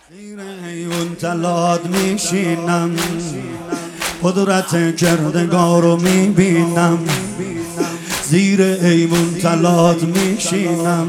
زیر حیون تلاد میشینم، قدرت کردگار رو میبینم. زیر ایوون تلات میشینم،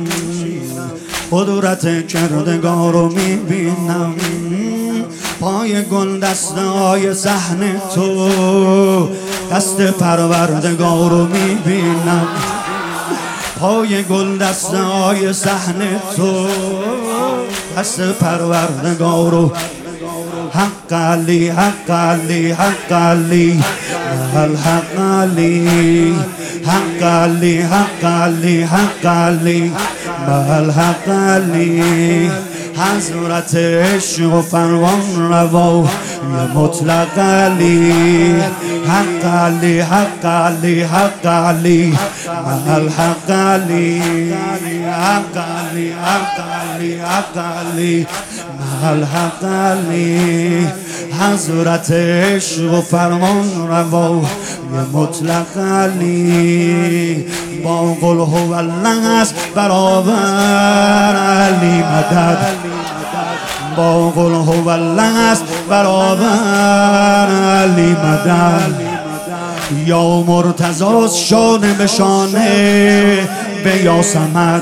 قدرت کردگار رو میبینم. پای گل دسته های صحن تو، دست پروردگار رو میبینم. پای گل دسته های صحن تو، دست پروردگار رو. حق علی حق علی حق علی الحق علی حق علی حق علی حق علی الحق علی حضرت عشق و فرمان روا یه مطلق علی حق علی حق علی حق علی الحق علی حق علی حق علی حق علی الحق علی حضرت عشق و فرمان روا یه مطلق علی با قل هو الله است برابر علی مدد با قل هو الله است برابر علی مدد یا مرتضی شانه به شانه به یا صمد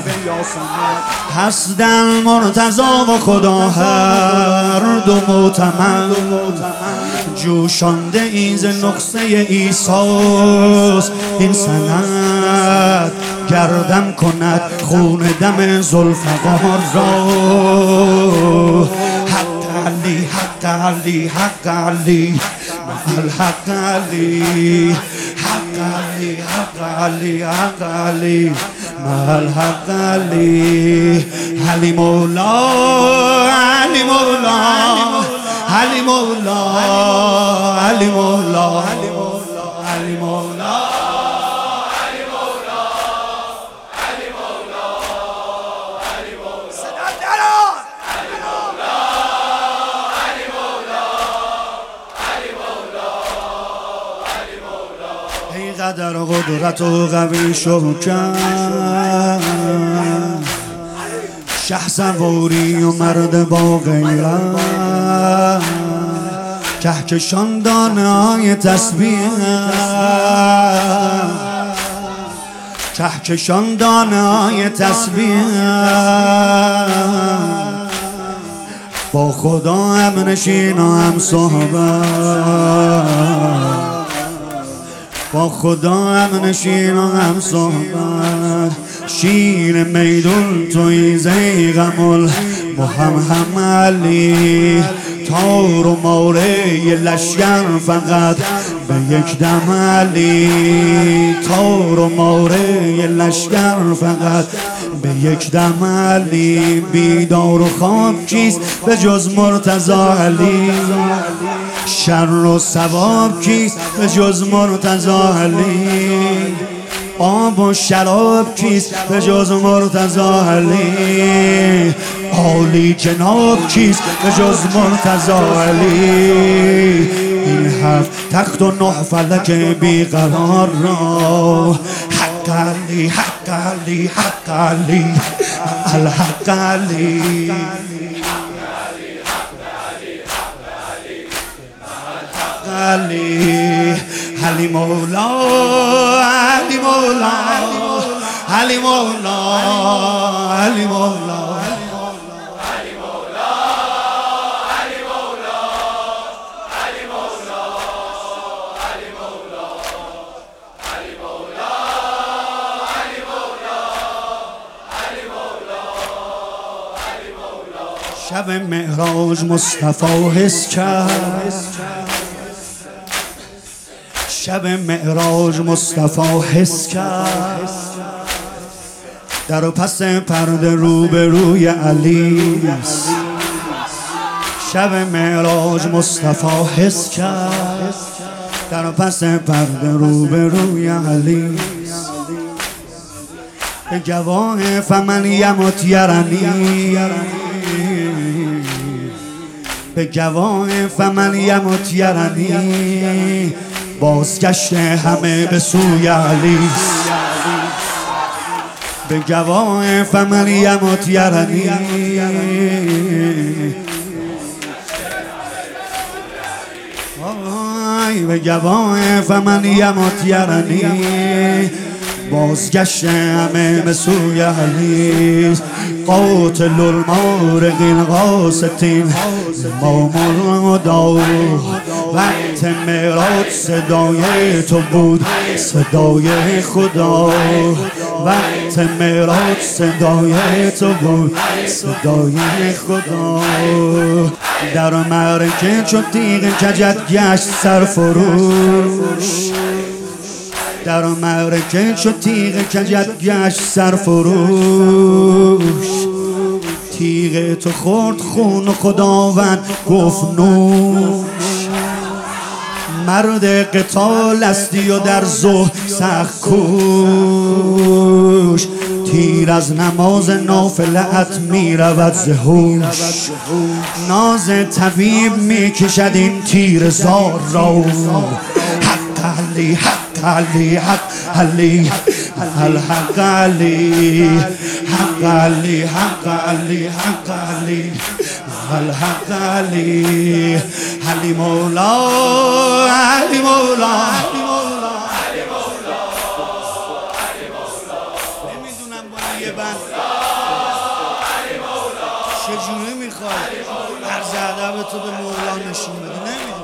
هستن مرتضی و خدا هر دو معتمد جوشانده ایز نقصه ایساست این سند گردم کند خون دم ذوالفقار را حق علی حق علی حق علی الحق علی حق علی حق علی حق علی الحق علی علی مولا علی مولا علی مولا علی مولا علی مولا قدر قدرت و قوی شوکت شه سواری و مرد با غیرت کهکشان دانه های تسبیح کهکشان دانه های تسبیح با خدا هم نشین و هم صحبت با خدا هم نشین و هم صحبت شیر میدون توی زیغم محمد علی تار و ماره لشگر فقط به یک دم علی تار و ماره لشگر فقط به یک دم علی بیدار و خواب کیست به جز مرتضی علی شر و ثواب کیست به جز مرتضی علی آب و شراب کیست به جز مرتضی علی عالی جناب کیست به جز مرتضی علی این هفت تخت و نه فلک بیقرار را حق علی حق علی حق علی الحق علی علی علی مولا علی مولا علی مولا علی مولا شب معراج مصطفی حس کرد شب معراج مصطفی حس کرد در و پس پرده رو به روی علی شب معراج مصطفی حس کرد در و پس پرده رو به روی علی به گواه فمن یمت یرنی به گواه فمن یمت یرنی بازگشت همه به سوی علی به گواه فمن یمت یرنی بگواه فمن یمت یرنی بازگشت همه به سوی علی قاتل المارقین قاستین امام الهدا وقت معراج صدای تو بود صدای خدا وقت معراج صدای تو بود صدای خدا در معرکه چو تیغ کجت گشت سرفروش در معرکه چو تیغ کجت گشت سرفروش تیغ تو خورد خون خداوند گفت نوش مرد قتال استی و در ظهر سخت کوش تیر از نماز نافلت می رود ز هوش ناز طبیب می کشد این تیر زار را حق علی حق علی حق علی الحق علی حق علی حق علی حق علی الحق علی علی مولا علی مولا نمیدونم با یه بند چجوری میخوای عرض ادب تو به مولا نشون بده نمیدونم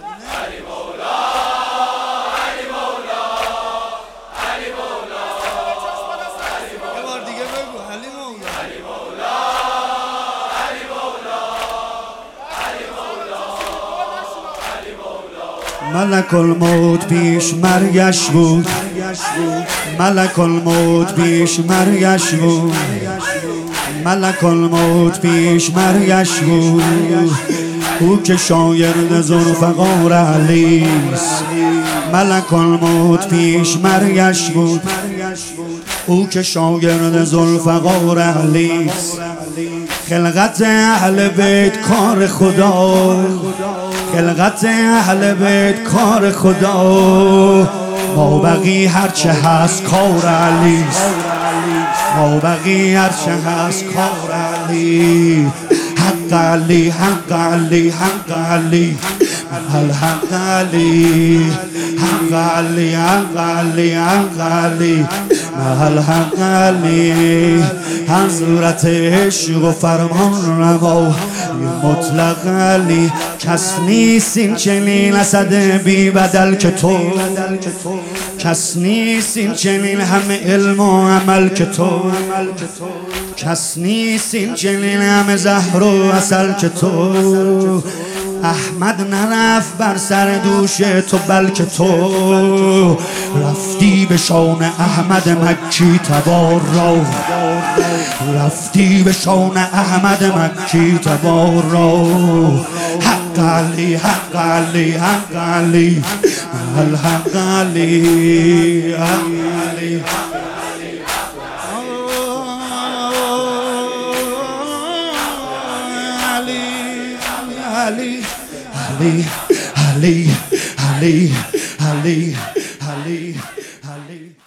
ملک الموت پیش مرگش بود ملک الموت پیش مرگش بود ملک الموت پیش مرگش بود او که شاگرد ذوالفقار علیست ملک الموت پیش مرگش بود او که شاگرد ذوالفقار علیست خلقت اهل بیت کار خدا خلقت اهل بیت کار خدا ما بقی هرچه هست کار علیست ما بقی هرچه هست کار علی حق علی حق علی حق علی الحق علی حق علی حق علی حق علی الحق علی حضرت عشق و فرمان روا مطلق علی کس نیست این چنین اسد بی بدل که تو کس نیست این چنین همه علم و عمل که تو کس نیست این چنین همه زهر و عسل که تو احمد نرفت بر سر دوش تو بلکه تو رفتی به شان احمد مکی تبار را رفتی به شان احمد مکی تبار را حق علی حق علی حق علی الحق علی حق علی Ali, Ali, Ali, Ali, Ali, Ali, Ali.